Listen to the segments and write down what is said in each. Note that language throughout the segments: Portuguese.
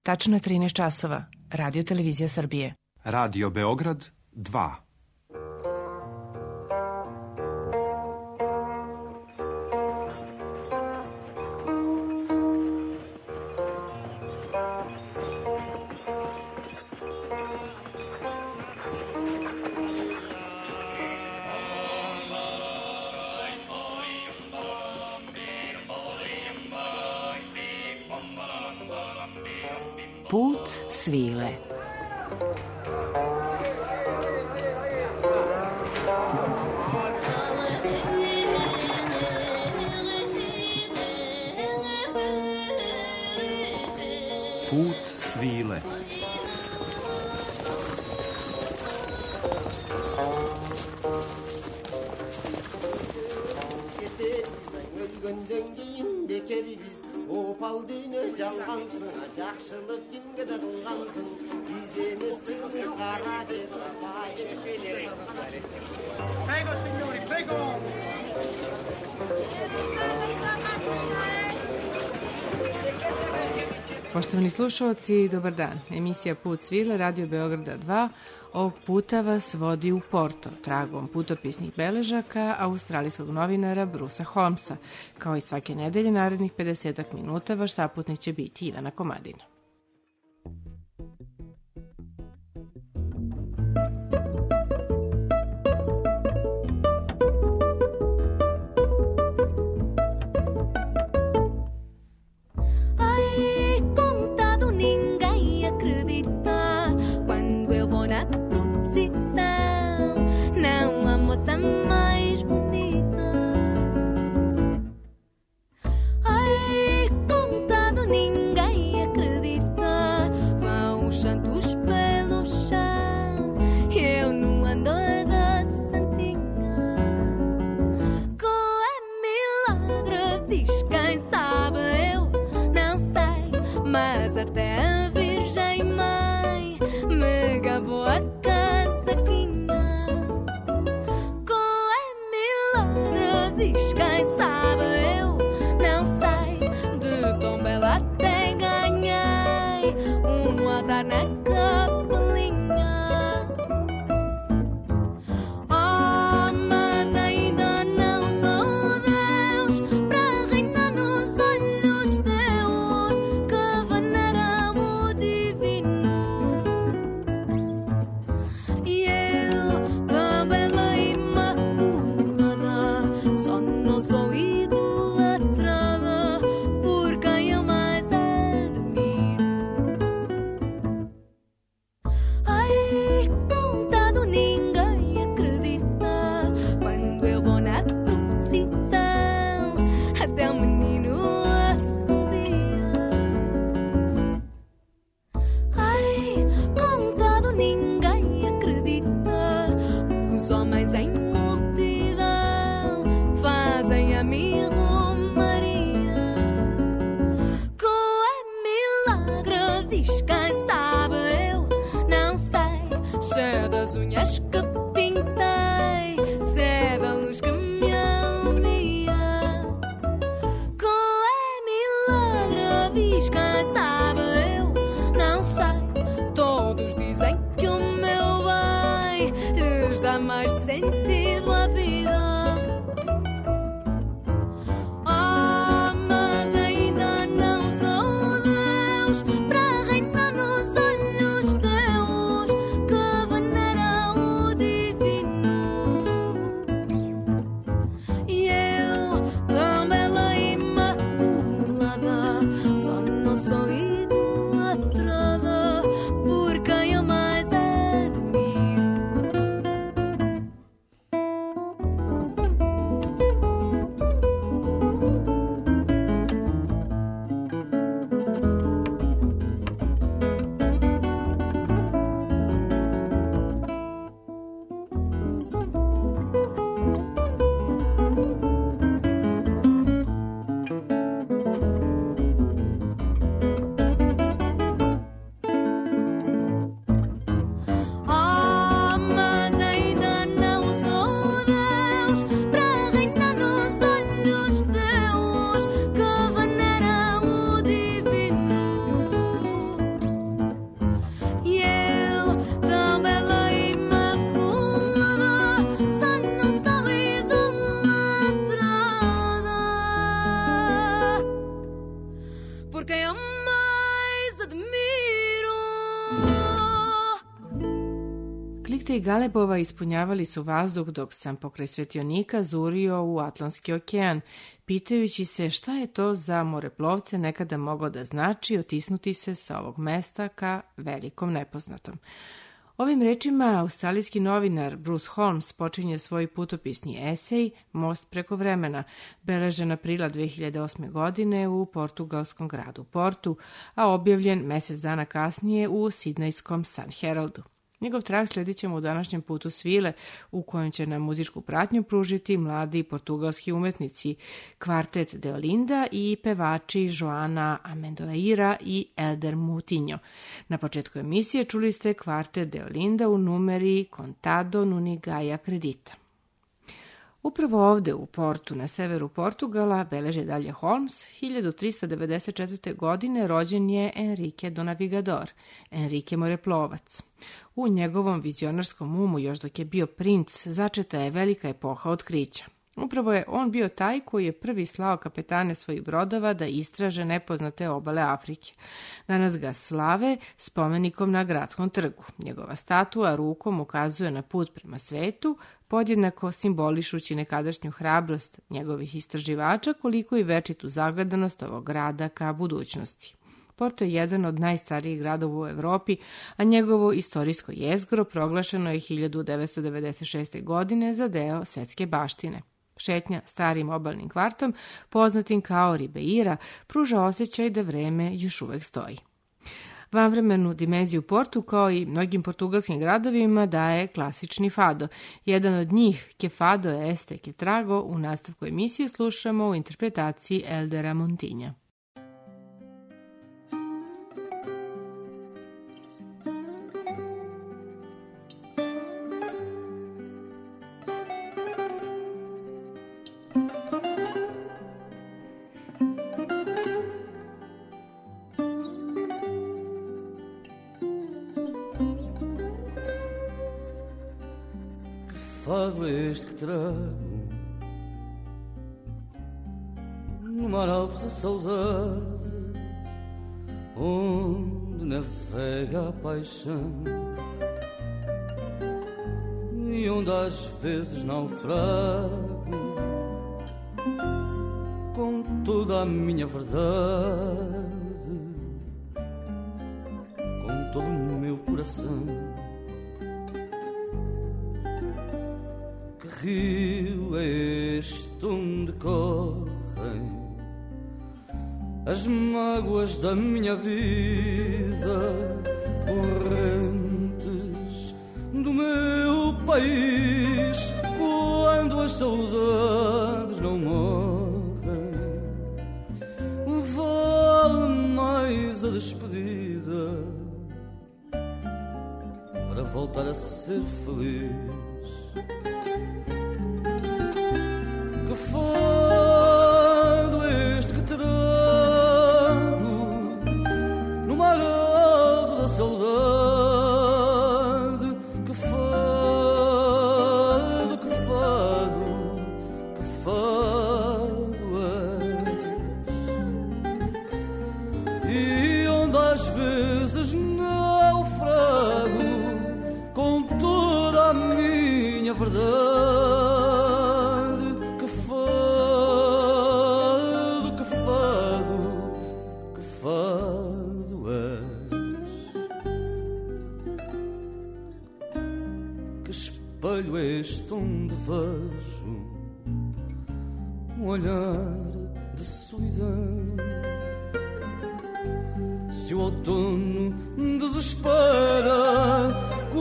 Tačno je 13 časova. Radio Televizija Srbije. Radio Beograd 2. Put svile. Put svile. Opal düğünü жалғансың, жақшылық кімге де қылғансың, біз емес чыңды қара жер Prego, signori, prego! Poštovani slušalci, dobar dan. Emisija Put svile, Radio Beograda 2, ovog puta vas vodi u Porto, tragom putopisnih beležaka australijskog novinara Brusa Holmesa. Kao i svake nedelje, narednih 50 minuta, vaš saputnik će biti Ivana Komadina. Não há moça mais bonita. Ai, contado ninguém acredita. Vão santos pelo chão. Eu não ando da santinha. Qual é milagre? Diz quem sabe. Eu não sei, mas até a Virgem Mãe me gabou a casaquinha. Qual é milagre? Diz quem sabe. Eu não sei, de tão bela até ganhei a dar na capelinha. Oh, mas ainda não sou Deus para reinar nos olhos teus que veneram o divino. E eu também lá imaculada, só não sou idolatrada por quem eu mais admiro. Ai, contado ninguém acredita quando eu vou na procissão, até o menino assobia. Ai, contado ninguém acredita, os homens em multidão fazem a mim romaria. Qual é milagre? Diz quem sabe. Eu não sei, se é das unhas que pintei, se é da luz que me alumia. Qual é milagre? Diz quem sabe. Eu não sei, todos dizem que o meu bem lhes dá mais sentido à vida. Oh, mas ainda não sou Deus para reinar nos olhos teus que veneram o divino. E eu, tão bela e imaculada, só não sou Benedikta i Galebova ispunjavali su vazduh dok sam pokraj svetionika zurio u Atlantski okean, pitajući se šta je to za moreplovce nekada moglo da znači otisnuti se sa ovog mesta ka velikom nepoznatom. Ovim rečima australijski novinar Bruce Holmes počinje svoj putopisni esej Most preko vremena, beležen aprila 2008. godine u portugalskom gradu Portu, a objavljen mesec dana kasnije u sidnejskom Sun Heraldu. Njegov trag sledit ćemo u današnjem putu svile, u kojem će nam muzičku pratnju pružiti mladi portugalski umetnici, kvartet de Olinda i pevači Joana Amendoeira i Elder Moutinho. Na početku emisije čuli ste kvartet de Olinda u numeri Contado Nunigaia Credita. Upravo ovde u Portu, na severu Portugala, beleže dalje Holmes, 1394. godine rođen je Enrique do Navigador, Enrique moreplovac. U njegovom vizionarskom umu, još dok je bio princ, začeta je velika epoha otkrića. Upravo je on bio taj koji je prvi slao kapetane svojih brodova da istraže nepoznate obale Afrike. Danas ga slave spomenikom na gradskom trgu. Njegova statua rukom ukazuje na put prema svetu, podjednako simbolišući nekadašnju hrabrost njegovih istraživača, koliko i večitu zagledanost ovog grada ka budućnosti. Porto je jedan od najstarijih gradova u Evropi, a njegovo istorijsko jezgro proglašeno je 1996. godine za deo svetske baštine. Šetnja starim obalnim kvartom, poznatim kao Ribeira, pruža osjećaj da vreme još uvek stoji. Vanvremenu dimenziju Portu, kao i mnogim portugalskim gradovima, daje klasični fado. Jedan od njih, Que Fado Este Que Trago, u nastavku emisije slušamo u interpretaciji Eldera Montinha. Fado este que trago no mar alto da saudade, onde navega a paixão e onde às vezes naufrago com toda a minha verdade, com todo o meu coração. Rio é este onde correm as mágoas da minha vida, correntes do meu país, quando as saudades não morrem, vale mais a despedida para voltar a ser feliz. Que fado este que trago no mar alto da saudade. Que fado, que fado, que fado é. E onde às vezes naufrago com toda a minha verdade. Espelho este onde vejo um olhar de solidão. Se o outono desespera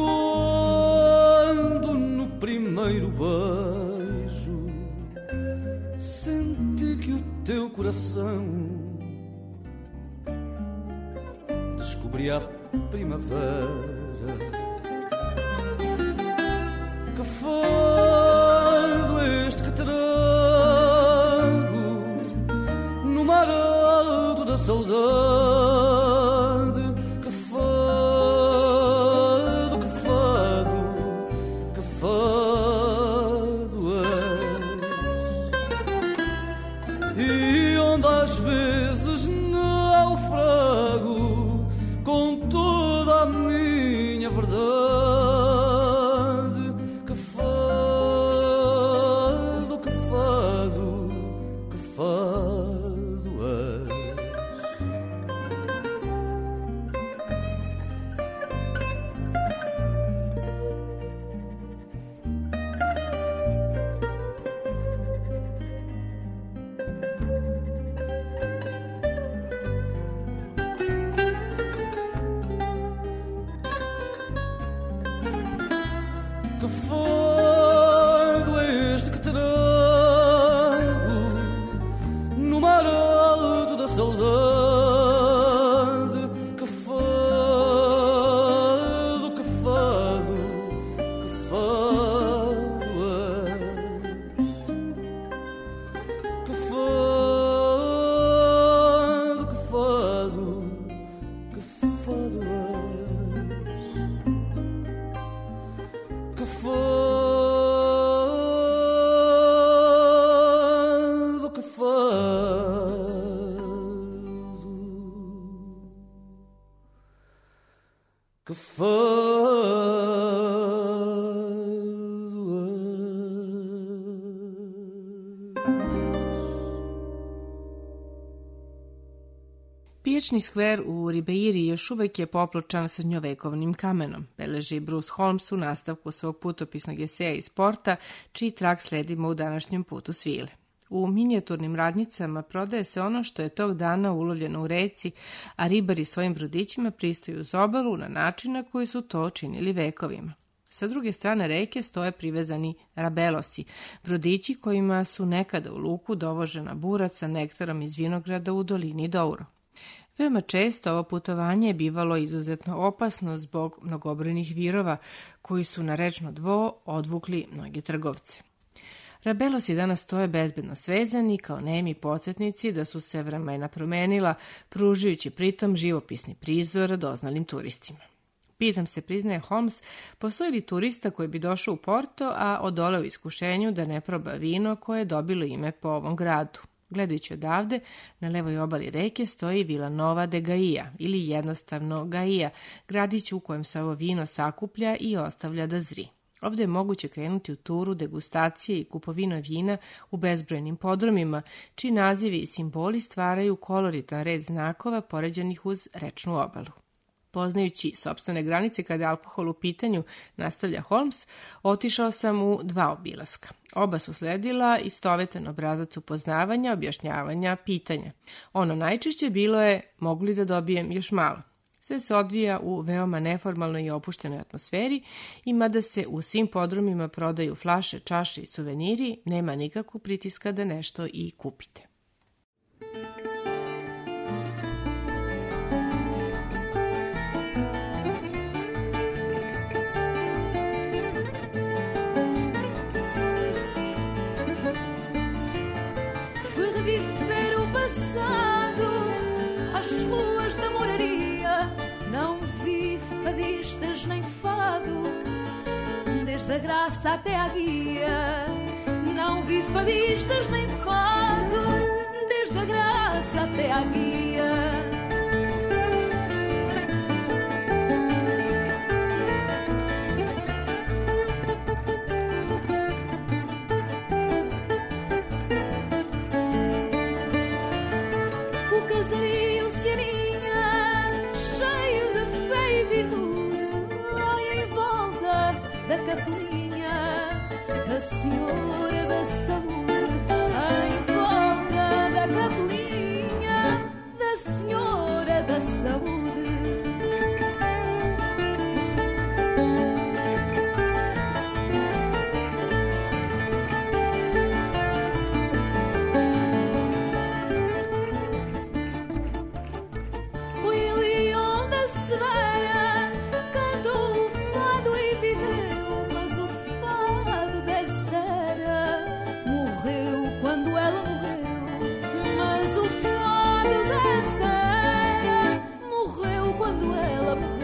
quando no primeiro beijo senti que o teu coração descobria a primavera. Que fado este que trago no mar alto da saudade. Que fado, que fado, que fado és. E onde às vezes naufrago com toda a minha verdade. fado é este que trago no mar alto da saudade? Que fado, que fado, que fado é? Que fado, que fado, que fado é? Que fado, que fado, que Pijačni skver u Ribeiri još uvek je popločan srednjovekovnim kamenom, beleži Bruce Holmes u nastavku svog putopisnog eseja iz Porta, čiji trak sledimo u današnjem putu svile. U minijaturnim radnjicama prodaje se ono što je tog dana ulovljeno u reci, a ribari svojim brodićima pristaju uz obalu na način na koji su to činili vekovima. Sa druge strane reke stoje privezani rabelosi, brodići kojima su nekada u luku dovožena burac sa nektarom iz vinograda u dolini Douro. Veoma često ovo putovanje je bivalo izuzetno opasno zbog mnogobrojnih virova koji su na rečno dvo odvukli mnoge trgovce. Rabelosi danas stoje bezbedno svezani kao nemi podsjetnici da su se vremena promenila, pružajući pritom živopisni prizor doznalim turistima. Pitam se, priznaje Holmes, postoji li turista koji bi došao u Porto, a odoleo iskušenju da ne proba vino koje je dobilo ime po ovom gradu? Gledajući odavde, na levoj obali reke stoji Vila Nova de Gaia, ili jednostavno Gaia, gradić u kojem se ovo vino sakuplja i ostavlja da zri. Ovdje je moguće krenuti u turu degustacije i kupovina vina u bezbrojnim podrumima, čiji nazivi i simboli stvaraju koloritan red znakova poređenih uz rečnu obalu. Poznajući sopstvene granice kada je alkohol u pitanju, nastavlja Holmes, otišao sam u 2 obilaska. Oba su sledila istovetan obrazac upoznavanja, objašnjavanja, pitanja. Ono najčešće bilo je, mogu li da dobijem još malo? Sve se odvija u veoma neformalnoj i opuštenoj atmosferi i mada se u svim podrumima prodaju flaše, čaše i suveniri, nema nikakvog pritiska da nešto i kupite. Nem fado, desde a graça até à guia. Não vi fadistas nem fado, desde a graça até à guia. O casario Cianinha, cheio de fé e virtude, da capelinha, a Senhora da Saúde, em volta da capelinha, da Senhora da Saúde. Foi ali onde a Severa cantou o fado e viveu. Quando ela morreu, mas o fado dessa era morreu quando ela morreu.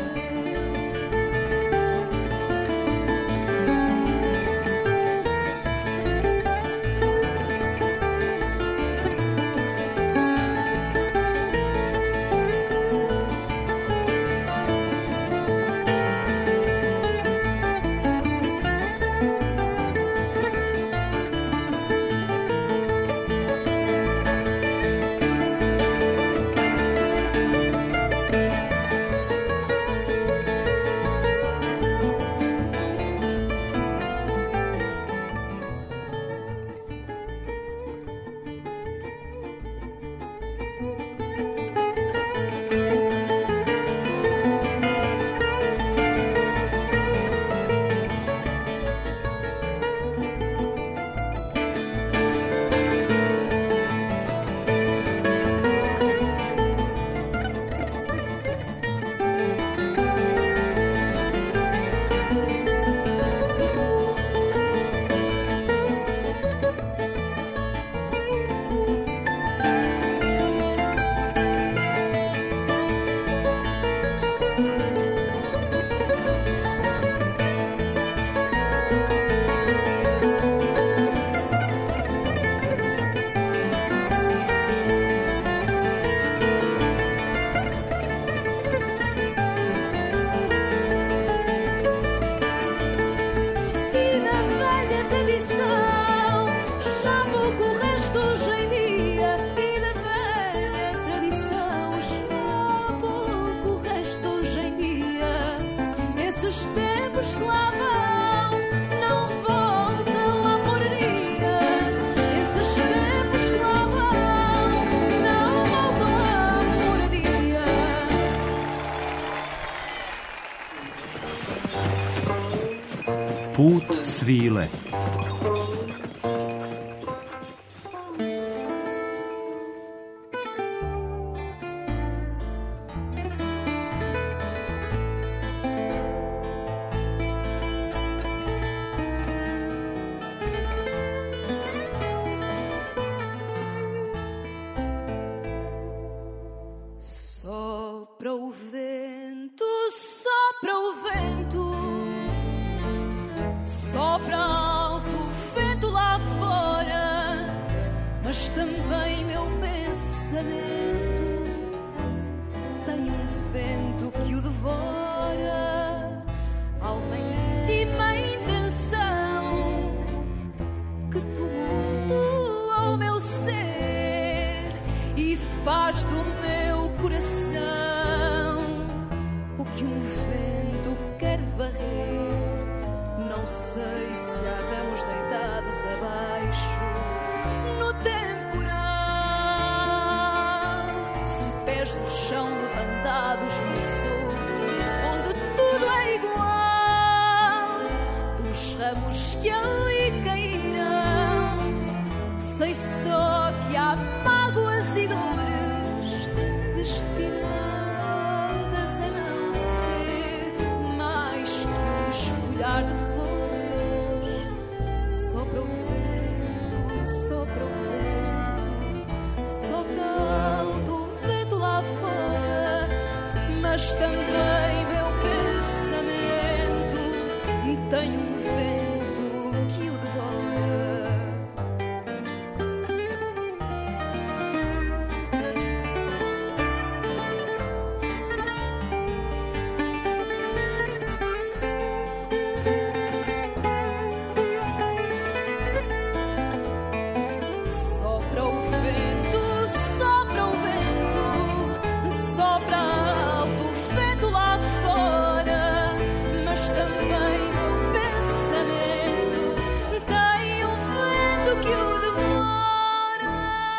Put svile. Sopra o vento, sopra o vento, sopra alto o vento lá fora, mas também meu pensamento tem um vento que o devora, alma íntima intenção que tumultua o meu ser e faz do meu coração o que um vento quer varrer. Não sei se há ramos deitados abaixo no temporal, se pés do chão levantados no sul, onde tudo é igual, dos ramos que ali caíram. Sei só que há mágoas e dores destinadas a não ser mais que um desfolhar de flores. Sopra o vento, sopra o vento, sopra alto o vento lá fora, mas também meu pensamento tem um vento que o devora. Sopra o vento, sopra o vento, sopra alto o vento lá fora, mas também meu pensamento tem um vento que o devora.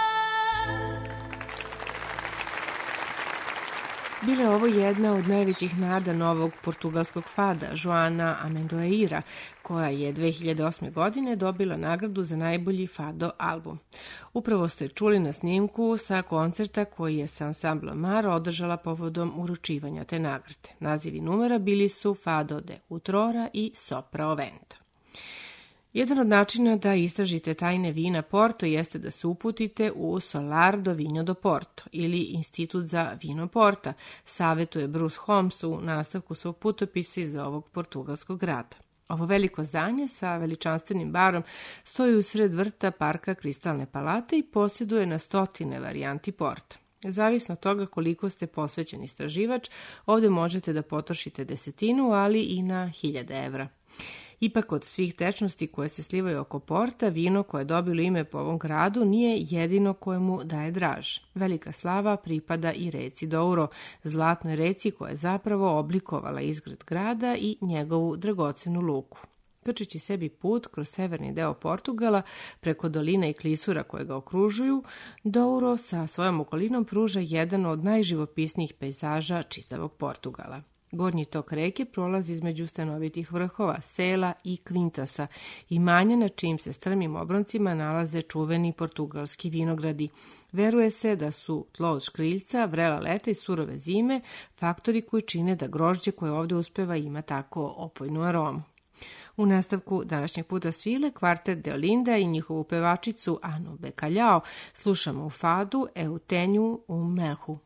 Bila je ovo jedna od najvećih nada novog portugalskog fada, Joana Amendoeira, koja je 2008. godine dobila nagradu za najbolji fado album. Upravo ste čuli na snimku sa koncerta koji je sa ansamblom Mar održala povodom uručivanja te nagrade. Nazivi numera bili su Fado de Outrora i Sopra o Vento. Jedan od načina da istražite tajne vina Porto jeste da se uputite u Solar do Vinho do Porto ili Institut za vino Porta, savetuje Bruce Holmes u nastavku svog putopisa iz ovog portugalskog grada. Ovo veliko zdanje sa veličanstvenim barom stoji usred vrta parka Kristalne palate i posjeduje na stotine varijanti porta. Zavisno od toga koliko ste posvećen istraživač, ovdje možete da potrošite desetinu, ali i na 1000 evra. Ipak od svih tečnosti koje se slivaju oko porta, vino koje je dobilo ime po ovom gradu nije jedino kojemu daje draž. Velika slava pripada i reci Douro, zlatnoj reci koja je zapravo oblikovala izgled grada i njegovu dragocenu luku. Krčeći sebi put kroz severni deo Portugala, preko dolina i klisura koje ga okružuju, Douro sa svojom okolinom pruža jedan od najživopisnijih pejzaža čitavog Portugala. Gornji tok reke prolazi između stanovitih vrhova, sela i kvintasa, imanja na čijim se strmim obroncima nalaze čuveni portugalski vinogradi. Veruje se da su tlo od škriljca, vrela leta i surove zime faktori koji čine da grožđe koje ovdje uspeva ima tako opojnu aromu. U nastavku današnjeg puta svile, kvartet de Olinda i njihovu pevačicu Anu Bekaljao slušamo u fadu Eu tenho melhu.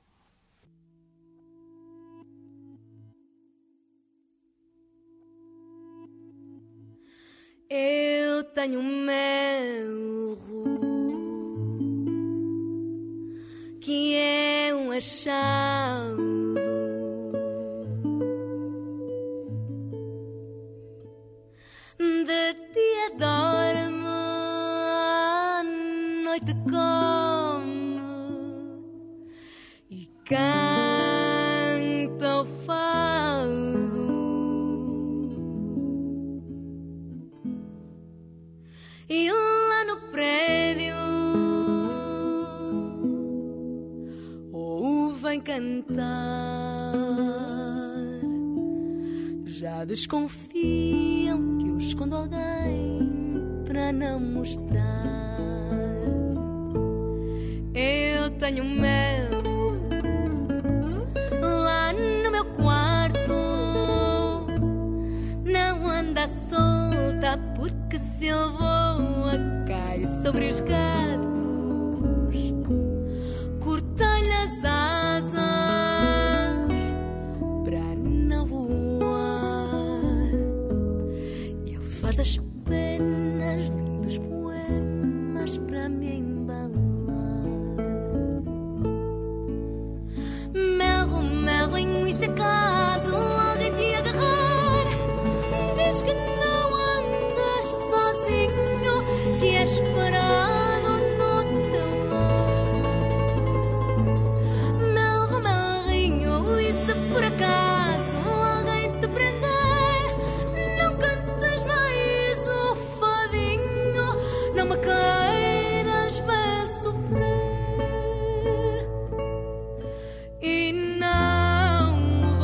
Eu tenho melro que é achado de dia dorme, à noite come e canta o fado. E lá no prédio ouvem cantar já desconfiam que eu escondo alguém para não mostrar. Eu tenho medo lá no meu quarto, não anda solta, porque se eu voa cai sobre os gatos. Cortei-lhe as asas para não voar. Ele faz das penas lindos poemas para me embalar. Melro, em se acaso alguém te agarrar, diz que não andas sozinho, que és parado no teu lar. Melrinho, e se por acaso alguém te prender, não cantes mais o fadinho, não me queiras ver sofrer. E não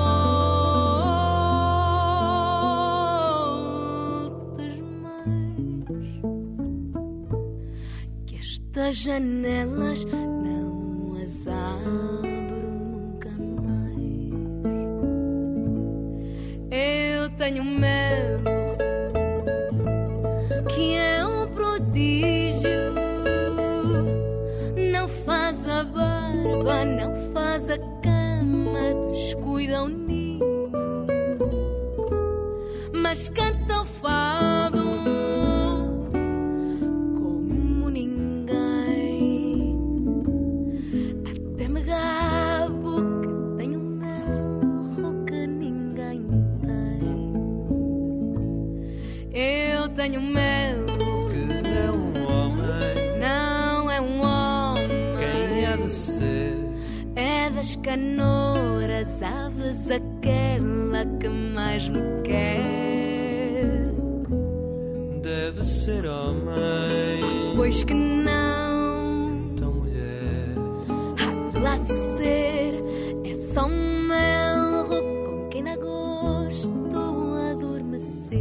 voltes mais, que estas janelas não as abro nunca mais. Eu tenho medo que é um prodígio, não faz a barba, não faz a cama, descuida o ninho, mas canta o fado como ninguém. Até me gabo que tenho um melro que ninguém tem. Eu tenho medo Que é um homem. não é um homem. Quem há de ser? É das canoras aves aquela que mais me quer. Deve ser homem. Pois que não, Então mulher. há de lá ser. É só um melro com quem dá gosto adormecer.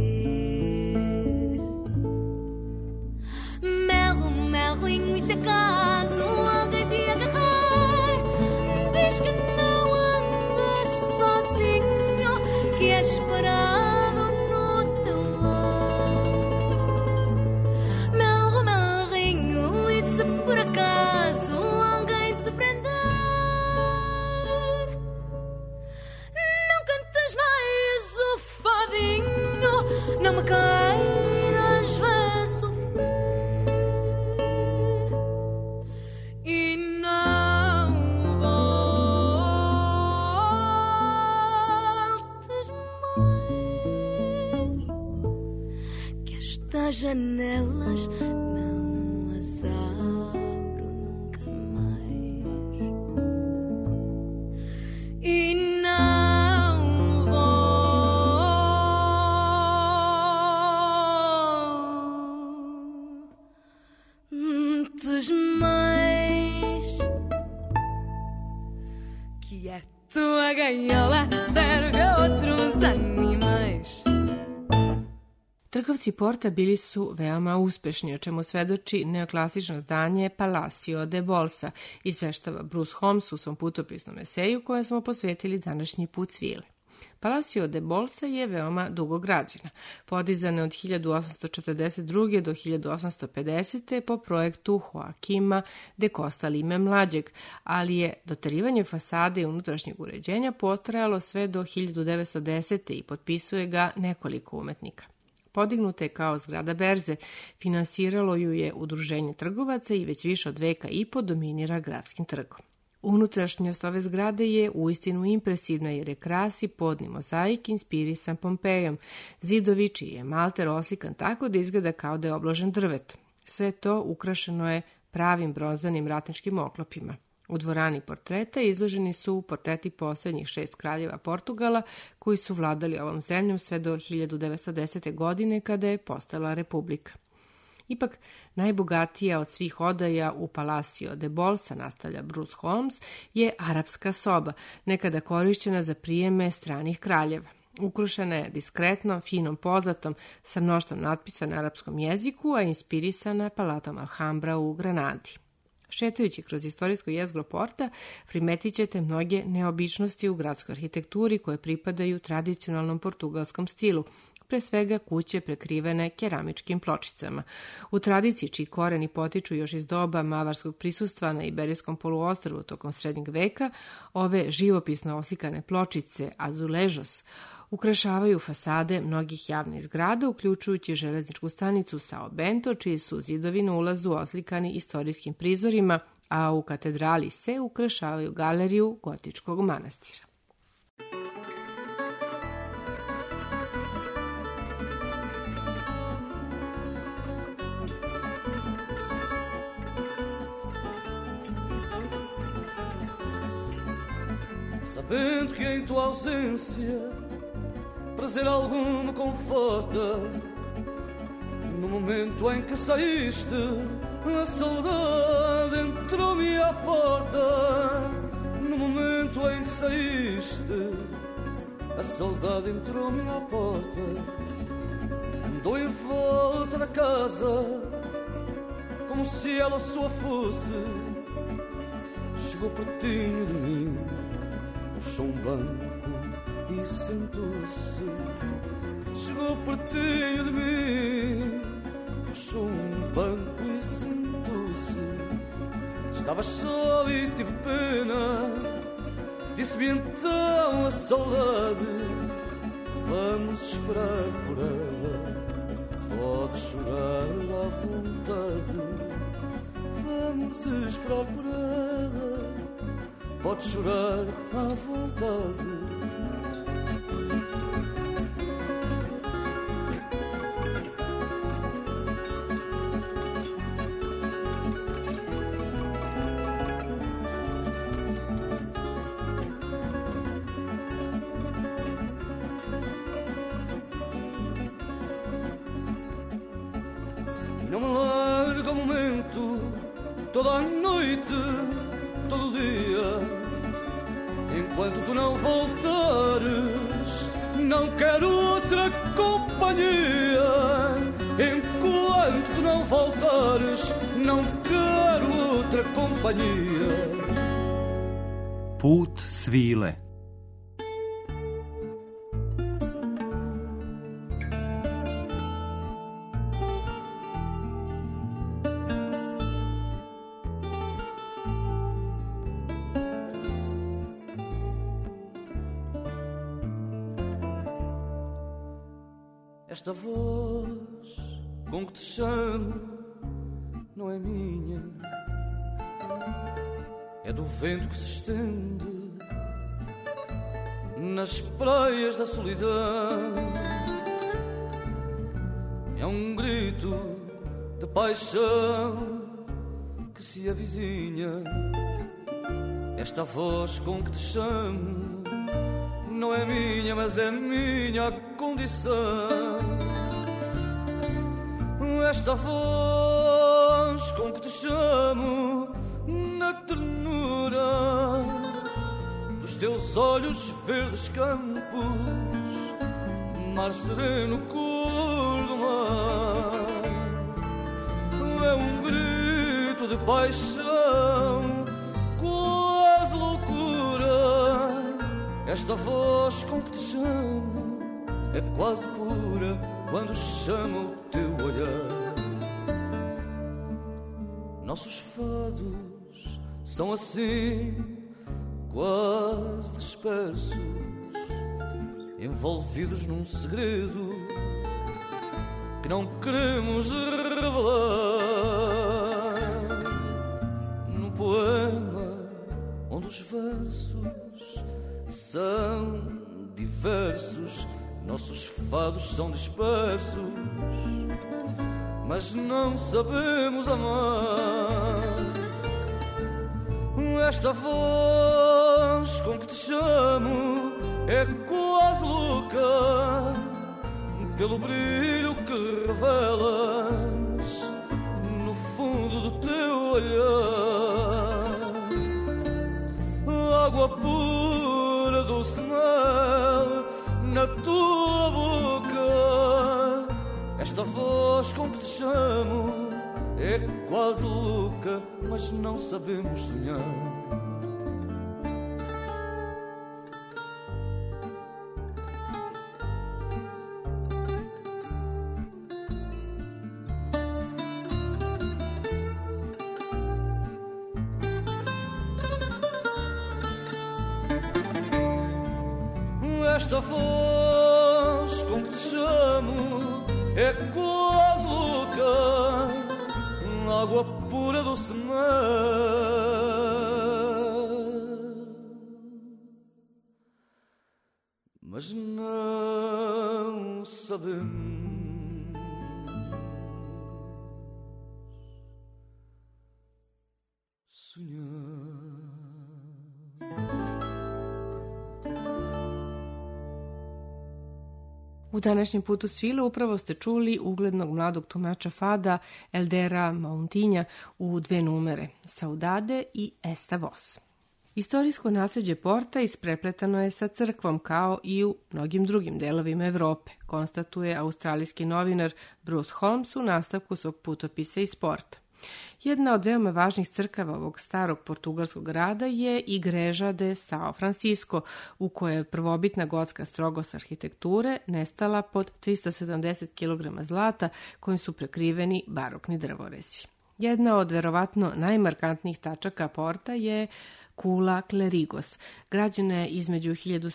Melrinho, e se acaso alguém te agarrar, diz que não andas sozinho, que és parado no teu lar. Melrinho, e se por acaso alguém te prender, não cantes mais o fadinho, não me queiras ver sofrer. E não voltes mais, que estas janelas não as abro nunca mais. E não voltes mais, que a tua ganhola serve a outros animais. Trgovci Porta bili su veoma uspešni, o čemu svedoči neoklasično zdanje Palacio de Bolsa, izveštava Bruce Holmes u svom putopisnom eseju kojem smo posvetili današnji put svile. Palacio de Bolsa je veoma dugo građena, podizana od 1842. do 1850. po projektu Joaquima de Costa Lime mlađeg, ali je doterivanje fasade i unutrašnjeg uređenja potrajalo sve do 1910. i potpisuje ga nekoliko umetnika. Podignuta je kao zgrada berze, finansiralo ju je udruženje trgovaca i već više od veka i po dominira gradskim trgom. Unutrašnjost ove zgrade je uistinu impresivna jer je krasi podni mozaik inspirisan Pompejom, zidovi čiji je malter oslikan tako da izgleda kao da je obložen drvetom. Sve to ukrašeno je pravim bronzanim ratničkim oklopima. U dvorani portreta izloženi su portreti posljednjih 6 kraljeva Portugala koji su vladali ovom zemljom sve do 1910. godine kada je postala republika. Ipak, najbogatija od svih odaja u Palacio de Bolsa, nastavlja Bruce Holmes, je arapska soba, nekada korišćena za prijeme stranih kraljeva. Ukrušena je diskretnom, finom pozlatom sa mnoštvom natpisa na arapskom jeziku, a inspirisana palatom Alhambra u Granadi. Šetajući kroz istorijsko jezgro Porta, primetit ćete mnoge neobičnosti u gradskoj arhitekturi koje pripadaju tradicionalnom portugalskom stilu, pre svega kuće prekrivene keramičkim pločicama. U tradiciji čiji koreni potiču još iz doba mavarskog prisustva na Iberijskom poluostrvu tokom srednjeg veka, ove živopisno oslikane pločice, azulejos, ukrašavaju fasade mnogih javnih zgrada, uključujući železničku stanicu Sao Bento, čiji su zidovi na ulazu oslikani istorijskim prizorima, a u katedrali se ukrašavaju galeriju gotičkog manastira. Sabendo que em tua ausência prazer algum me conforta, no momento em que saíste a saudade entrou-me à porta. No momento em que saíste a saudade entrou-me à porta. Andou em volta da casa como se ela sua fosse. Chegou pertinho de mim, puxou um banco e sentou-se. Chegou pertinho de mim, puxou um banco e sentou-se. Estava só e tive pena. Disse-me então a saudade: vamos esperar por ela. Pode chorar à vontade. Vamos esperar por ela. Pode chorar à vontade. Não me larga o momento, toda a noite, todo o dia. Enquanto tu não voltares, não quero outra companhia. Enquanto tu não voltares, não quero outra companhia. Put svile. Esta voz com que te chamo não é minha, é do vento que se estende nas praias da solidão. É um grito de paixão que se avizinha. Esta voz com que te chamo não é minha, mas é minha condição. Esta voz com que te chamo na ternura dos teus olhos verdes campos, mar sereno, cor do mar. É um grito de paixão, quase loucura. Esta voz com que te chamo é quase pura quando chama o teu olhar. Nossos fados são assim, quase dispersos, envolvidos num segredo que não queremos revelar. Num poema onde os versos são diversos, nossos fados são dispersos, mas não sabemos amar. Esta voz com que te chamo é quase louca pelo brilho que revelas no fundo do teu olhar. Água pura, doce mel, na tua boca. Esta voz com que te chamo é quase louca, mas não sabemos sonhar. Esta voz com que te chamo é quase louca, água pura do mar, mas não sabemos sonhar. U današnjem putu svile upravo ste čuli uglednog mladog tumača fada Eldera Mauntinja u 2 numere, Saudade i Esta Voz. Istorijsko nasljeđe Porta isprepletano je sa crkvom kao i u mnogim drugim delovima Evrope, konstatuje australijski novinar Bruce Holmes u nastavku svog putopisa iz Porta. Jedna od veoma važnih crkava ovog starog portugalskog grada je Igreja de São Francisco, u kojoj je prvobitna gotska strogost arhitekture nestala pod 370 kg zlata kojim su prekriveni barokni drvorezi. Jedna od verovatno najmarkantnijih tačaka Porta je kula Klerigos. Građena je između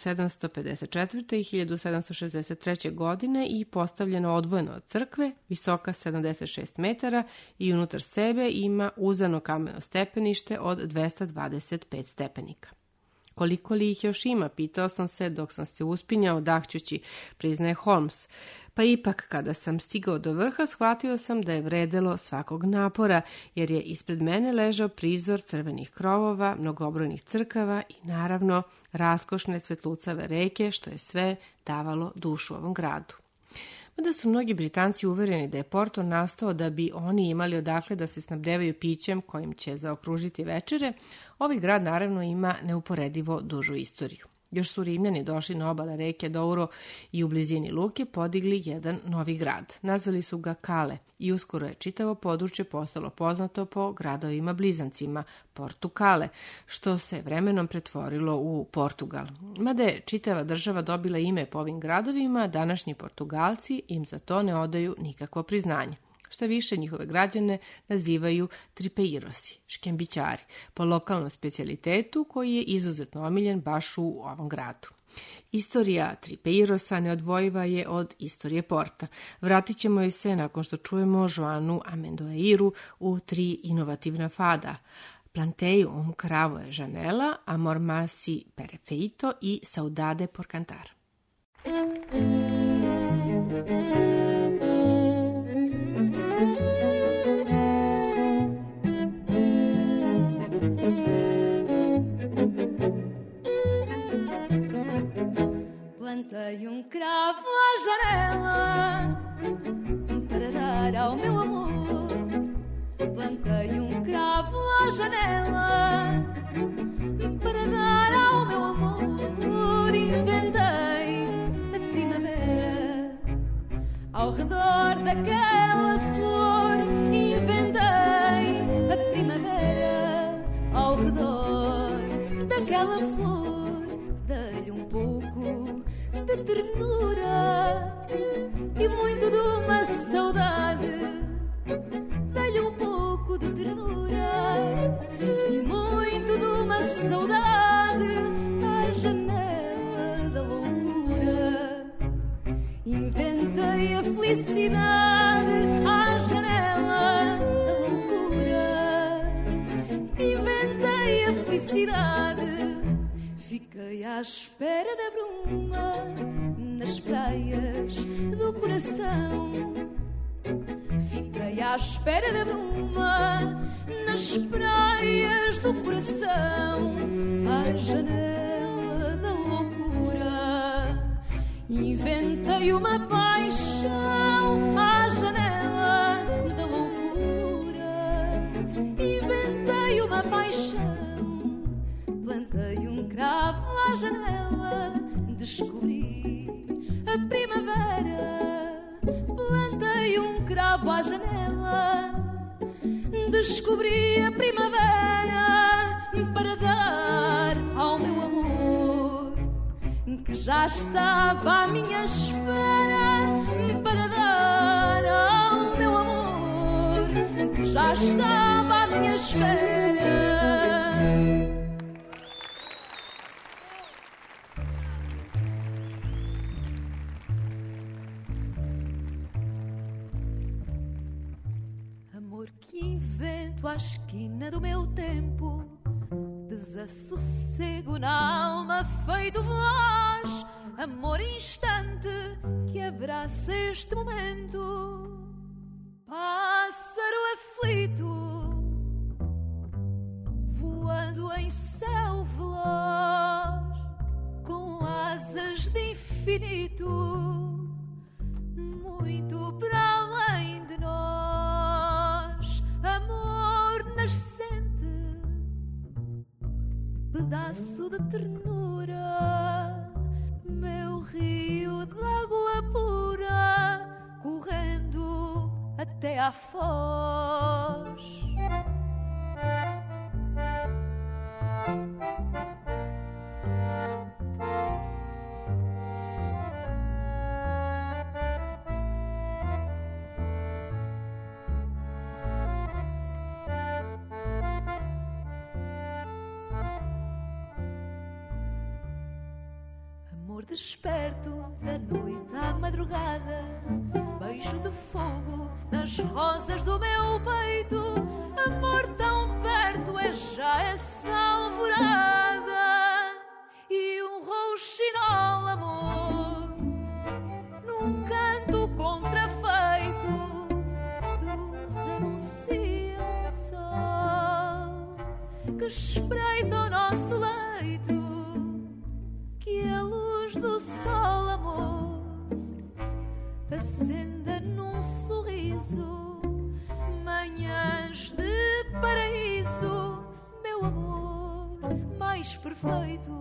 1754. i 1763. godine i postavljena odvojeno od crkve, visoka 76 metara i unutar sebe ima uzano kameno stepenište od 225 stepenika. Koliko li ih još ima, pitao sam se dok sam se uspinjao dahćući, priznaje Holmes. Pa ipak, kada sam stigao do vrha, shvatio sam da je vredelo svakog napora, jer je ispred mene ležao prizor crvenih krovova, mnogobrojnih crkava i naravno raskošne svetlucave reke, što je sve davalo dušu ovom gradu. Mada su mnogi Britanci uvereni da je Porto nastao da bi oni imali odakle da se snabdevaju pićem kojim će zaokružiti večere, ovaj grad naravno ima neuporedivo dužu istoriju. Još su Rimljani došli na obale reke Douro i u blizini luke podigli jedan novi grad. Nazvali su ga Kale i uskoro je čitavo područje postalo poznato po gradovima blizancima, Portu Kale, što se vremenom pretvorilo u Portugal. Mada je čitava država dobila ime po ovim gradovima, današnji Portugalci im za to ne odaju nikakvo priznanje. Šta više, njihove građane nazivaju tripeirosi, škembićari, po lokalnom specijalitetu koji je izuzetno omiljen baš u ovom gradu. Istorija tripeirosa neodvojiva je od istorije Porta. Vratit ćemo joj se nakon što čujemo Joanu Amendoeiru u 3 inovativna fada. Plantei un cravo e janela, amor masi perfeito i saudade por cantar. Plantei cravo à janela para dar ao meu amor. Plantei cravo à janela para dar ao meu amor. Inventei a primavera ao redor daquela flor. Inventei a primavera ao redor daquela flor. Dei pouco de ternura e muito de uma saudade. Dei pouco de ternura e muito de uma saudade à janela da loucura. Inventei a felicidade à janela da loucura. Inventei a felicidade. Fiquei à espera da bruma nas praias do coração. Fiquei à espera da bruma nas praias do coração. À janela da loucura inventei uma paixão. À janela da loucura inventei uma paixão. Plantei cravo à janela, descobri olhava à janela, descobri a primavera para dar ao meu amor, que já estava à minha espera, para dar ao meu amor, que já estava à minha espera. Amor que invento à esquina do meu tempo, desassossego na alma feito voz, amor instante que abraça este momento, pássaro aflito, voando em céu veloz, com asas de infinito, muito para além de nós, amor nascente, pedaço de ternura, meu rio d'água pura, correndo até à foz. Desperto da noite à madrugada, beijo de fogo nas rosas do meu peito, amor tão perto é já essa alvorada e um rouxinol, amor, num canto contrafeito, luz anuncia o sol que espreita o nosso leito, que a luz do sol, amor, acenda num sorriso, manhãs de paraíso, meu amor mais perfeito.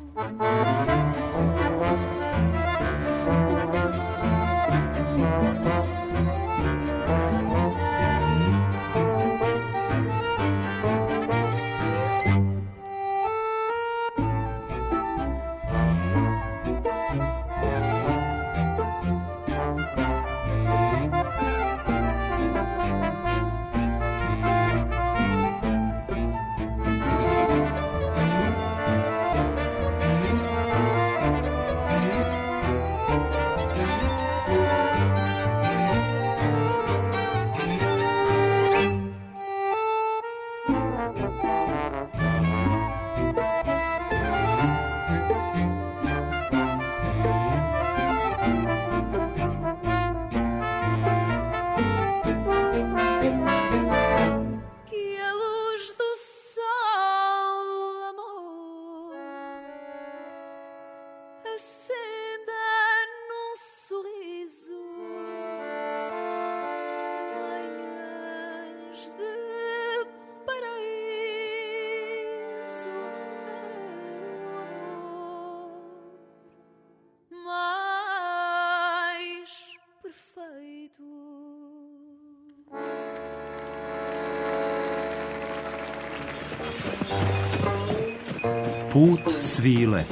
Put svile.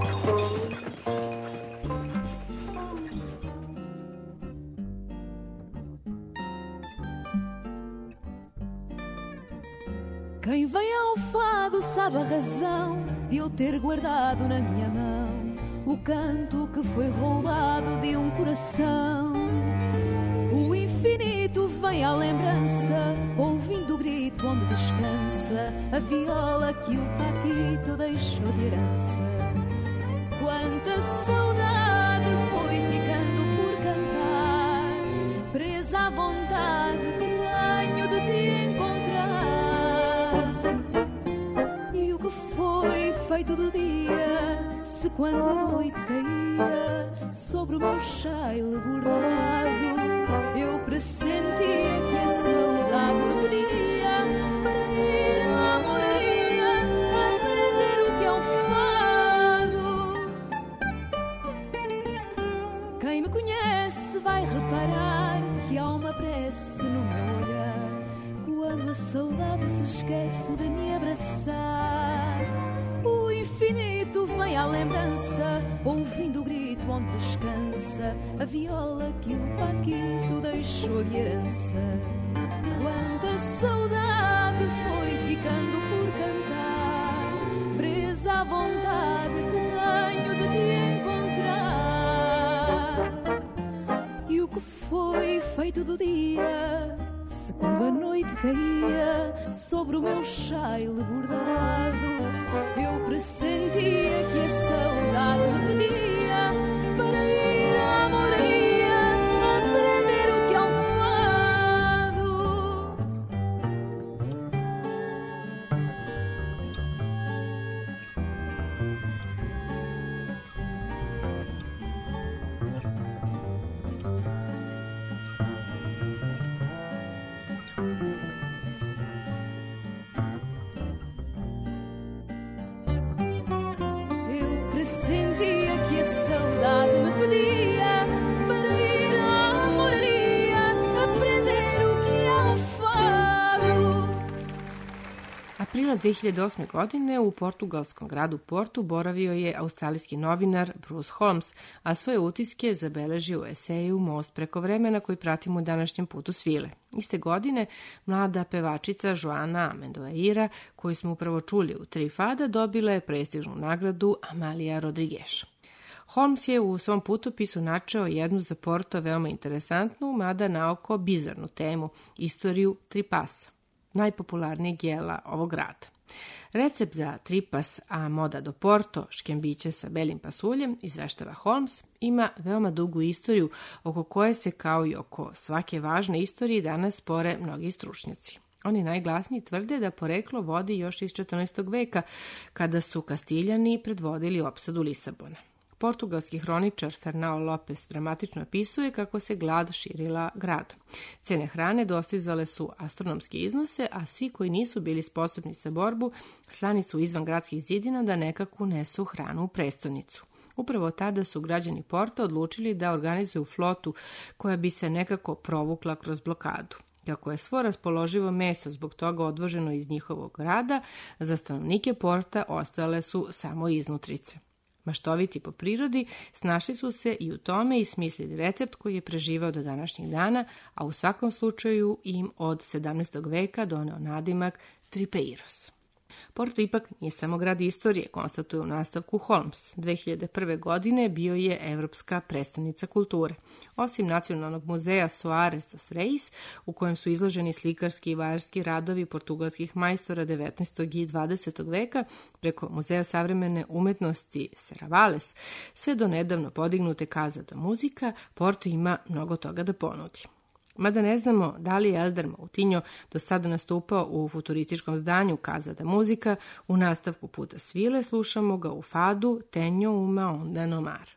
Quem vem ao fado sabe a razão de eu ter guardado na minha mão o canto que foi roubado de um coração. O infinito vem à lembrança, ouvindo o grito onde descansa a viola que o Paquito deixou de herança. Quanta saudade foi ficando por cantar, presa à vontade que tenho de te encontrar. E o que foi feito do dia, se quando a noite caía sobre o meu chale bordado, eu pressentia que a saudade me pedia para ir à moraria aprender o que é o fado. Quem me conhece vai reparar que há uma prece no meu olhar quando a saudade se esquece de me abraçar. O infinito vem à lembrança, ouvindo o grito onde descansa a viola que o Paquito deixou de herança. Quanta saudade foi ficando por cantar, presa à vontade que tenho de te encontrar. E o que foi feito do dia, se quando a noite caía sobre o meu chale bordado, eu pressentia que a saudade me pedia para ir à moraria aprender o que é um fado. Aprila 2008. godine u portugalskom gradu Portu boravio je australijski novinar Bruce Holmes, a svoje utiske zabeležio u eseju Most preko vremena koji pratimo u današnjem putu svile. Iste godine mlada pevačica Joana Amendoeira, koju smo upravo čuli u Tri fada, dobila je prestižnu nagradu Amália Rodrigues. Holmes je u svom putopisu načeo jednu za Porto veoma interesantnu, mada naoko bizarnu temu, istoriju tripasa, najpopularnijeg jela ovog grada. Recept za tripas a moda do Porto, škembiće sa belim pasuljem, izveštava Holmes, ima veoma dugu istoriju oko koje se, kao i oko svake važne istorije, danas spore mnogi stručnjaci. Oni najglasniji tvrde da poreklo vodi još iz 14. veka, kada su Kastiljani predvodili opsadu Lisabona. Portugalski hroničar Fernão Lopes dramatično opisuje kako se glad širila gradom. Cene hrane dostizale su astronomske iznose, a svi koji nisu bili sposobni za borbu slani su izvan gradskih zidina da nekako unesu hranu u prestonicu. Upravo tada su građani Porta odlučili da organizuju flotu koja bi se nekako provukla kroz blokadu. Kako je svo raspoloživo meso zbog toga odvoženo iz njihovog grada, za stanovnike Porta ostale su samo iznutrice. Maštoviti po prirodi, snašli su se i u tome i smislili recept koji je preživao do današnjih dana, a u svakom slučaju im od 17. veka doneo nadimak Tripeiros. Porto ipak nije samo grad istorije, konstatuje u nastavku Holmes. 2001. godine bio je evropska prestonica kulture. Osim Nacionalnog muzeja Soares dos Reis, u kojem su izloženi slikarski i vajarski radovi portugalskih majstora 19. i 20. veka, preko Muzeja savremene umetnosti Serravalas, sve do nedavno podignute Casa da Música, Porto ima mnogo toga da ponudi. Mada ne znamo da li je Elder Moutinho do sada nastupao u futurističkom zdanju Casa da Música, u nastavku puta svile slušamo ga u fadu Tenho uma onda no mar.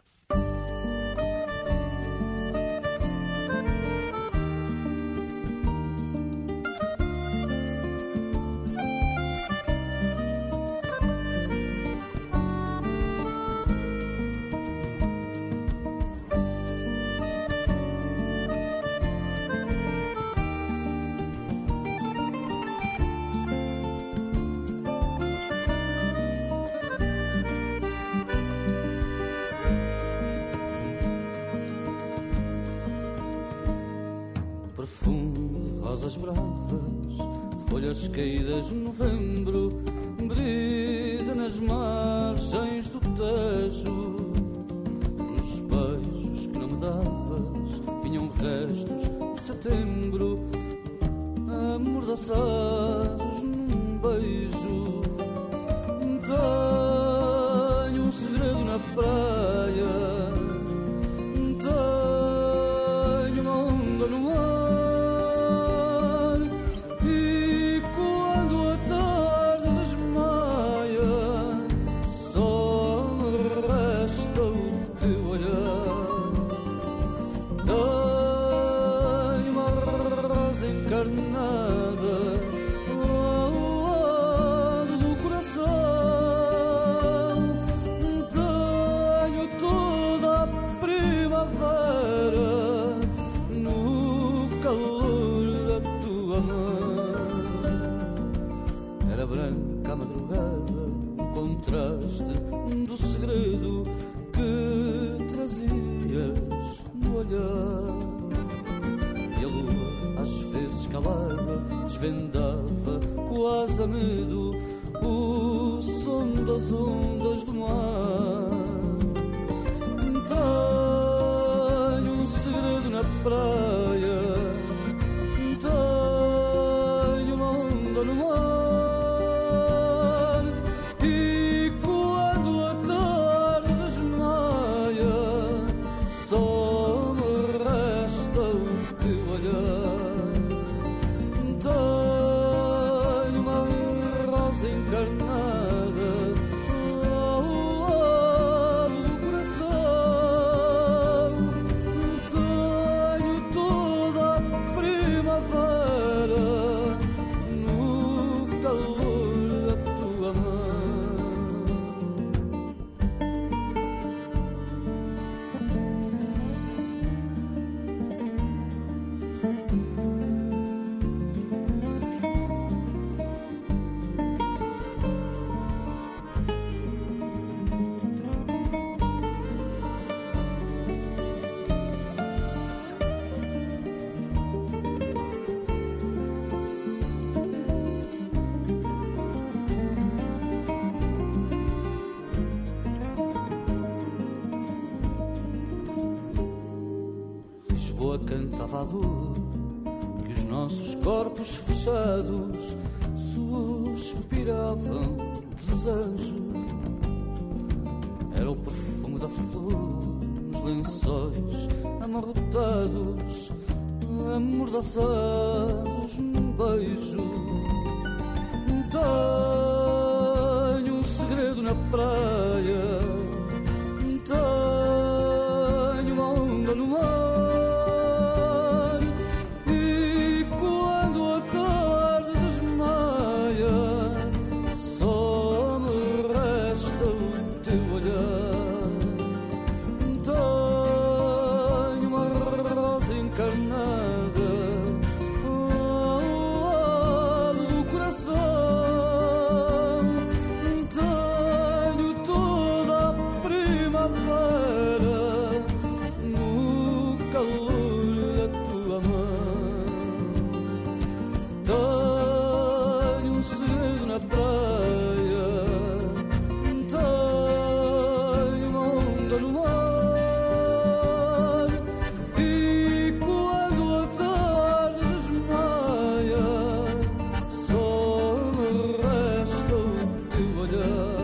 Rosas bravas, folhas caídas no novembro, brisa nas margens do Tejo. Nos beijos que não me davas, vinham restos de setembro, amordaçados num beijo. Tenho um segredo na praia, tenho uma onda no mar. leva desvendava quase a medo o som das ondas do mar. Tenho um segredo na praia, tenho uma onda no mar, e quando a tarde desmaia só me resta o teu olhar. Tenho uma rosa encarnada ao lado do coração, tenho toda a primavera no calor da tua mão. Lisboa cantava a dor e os nossos corpos fechados suspiravam desejo. Era o perfume da flor nos lençóis amarrotados, amordaçados num beijo. Tenho um segredo na praia, tenho uma onda no mar, e quando a tarde desmaia só me resta o teu olhar. Tenho uma rosa encarnada ao lado do coração, tenho toda a primavera no calor da tua mão. Tenho um segredo na praia, tenho uma onda no mar, e quando a tarde desmaia só me resta o teu olhar.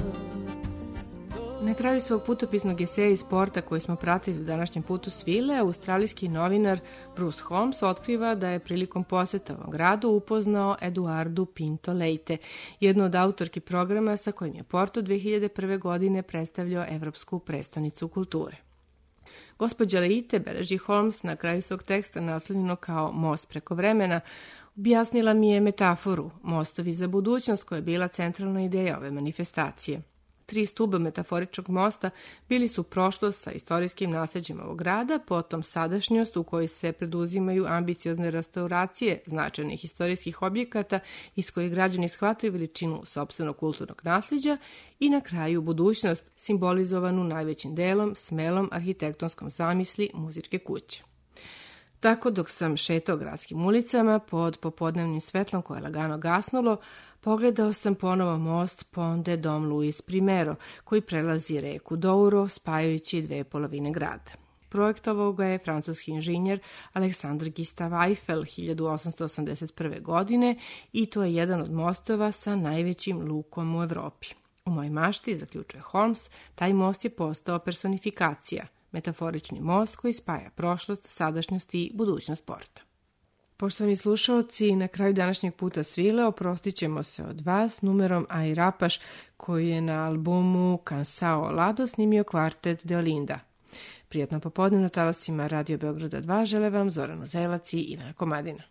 Na kraju svog putopisnog eseja iz sporta koji smo pratili u današnjem putu svile, australijski novinar Bruce Holmes otkriva da je prilikom poseta ovom gradu upoznao Eduardu Pinto Leite, jednu od autorki programa sa kojim je Porto 2001. godine predstavljao Evropsku prestonicu kulture. Gospođa Leite, beleži Holmes na kraju svog teksta naslovljeno kao Most preko vremena, objasnila mi je metaforu Mostovi za budućnost koja je bila centralna ideja ove manifestacije. 3 stuba metaforičnog mosta bili su prošlost sa istorijskim nasleđem ovog grada, potom sadašnjost u kojoj se preduzimaju ambiciozne restauracije značajnih istorijskih objekata iz kojih građani shvataju veličinu sopstvenog kulturnog nasleđa i na kraju budućnost simbolizovanu najvećim delom smelom arhitektonskom zamisli muzičke kuće. Tako dok sam šetao gradskim ulicama pod popodnevnim svetlom koje je lagano gasnulo, pogledao sam ponovo most Pont de Dom Luis Primero, koji prelazi reku Douro, spajajući 2 polovine grada. Projektovao ga je francuski inženjer Alexandre Gustave Eiffel 1881. godine i to je jedan od mostova sa najvećim lukom u Evropi. U mojoj mašti, zaključuje Holmes, taj most je postao personifikacija, metaforični most koji spaja prošlost, sadašnjost i budućnost Porta. Poštovani slušalci, na kraju današnjeg puta svile oprostit ćemo se od vas numerom Ai Rapaš koji je na albumu Cansao Lado snimio kvartet de Olinda. Prijatno popodne na talasima Radio Beograda 2 žele vam Zoran Uzelac i Ivana Komadina.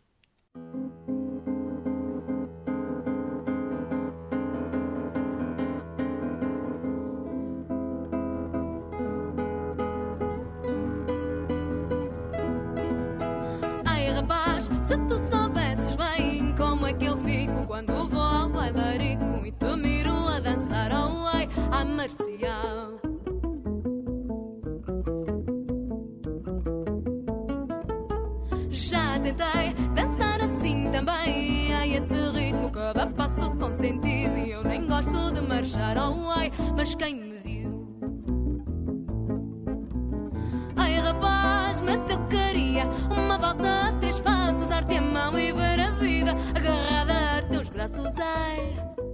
Se tu soubesses bem como é que eu fico quando vou ao bailarico e te miro a dançar ao ai, à marcial. Já tentei dançar assim assim também. Ai, esse ritmo, cada passo com sentido. E eu nem gosto de marchar, oh ai, mas quem me viu? Ai, rapaz, mas eu queria uma valsa a 3 passos, dar-te a mão e ver a vida agarrada a teus braços, ai.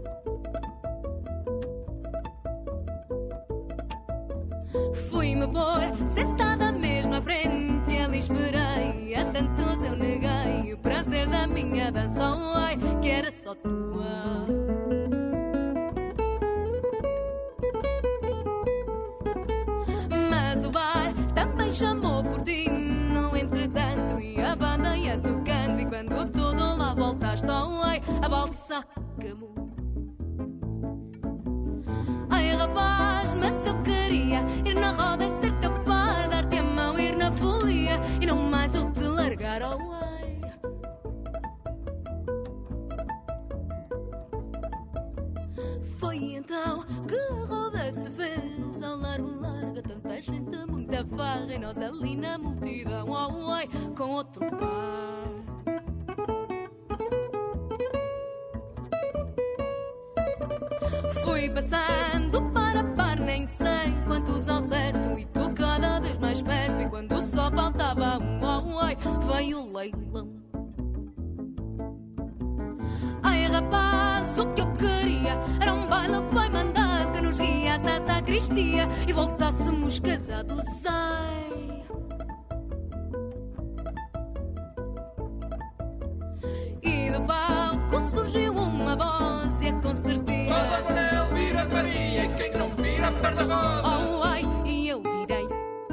Fui-me pôr sentada mesmo à frente e ali esperei. A tantos eu neguei o prazer da minha dança, oh, ai, que era só tua. Mas o bar também chamou por ti no entretanto, e a banda ia tocando, e quando tudo lá voltaste, oh, ai, a valsa acabou. Ai, rapaz, mas eu queria ir na roda e ser teu par, dar-te a mão, ir na folia e não mais eu te largar, oh ai. Foi então que a roda se fez ao largo, larga, tanta gente, muita farra, e nós ali na multidão, oh ai, com outro par. Fui passando para par, nem sei quantos ao certo, e tu cada vez mais perto, e quando só faltava um, oh, ai, veio o leilão. Ai, rapaz, o que eu queria era um baile bem mandado, que nos guiasse à sacristia e voltássemos casados, ai. E do palco surgiu uma voz e a concertina: Roda Manel, vira Maria, e quem não vira perna roda. Oh ai, e eu virei.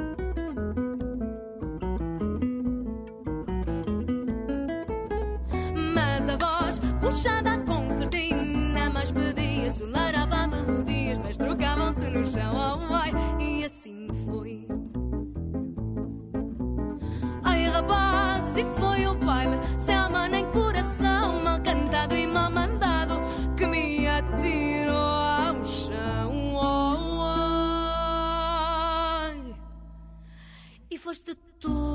Mas a voz puxada à concertina mais pedia, solarava melodias, mas trocavam-se no chão, oh ai, e assim foi. Ai, rapaz, e foi o baile sem alma nem coração, mal cantado e mal mandado, que me atirou ao chão, oh ai. E foste tu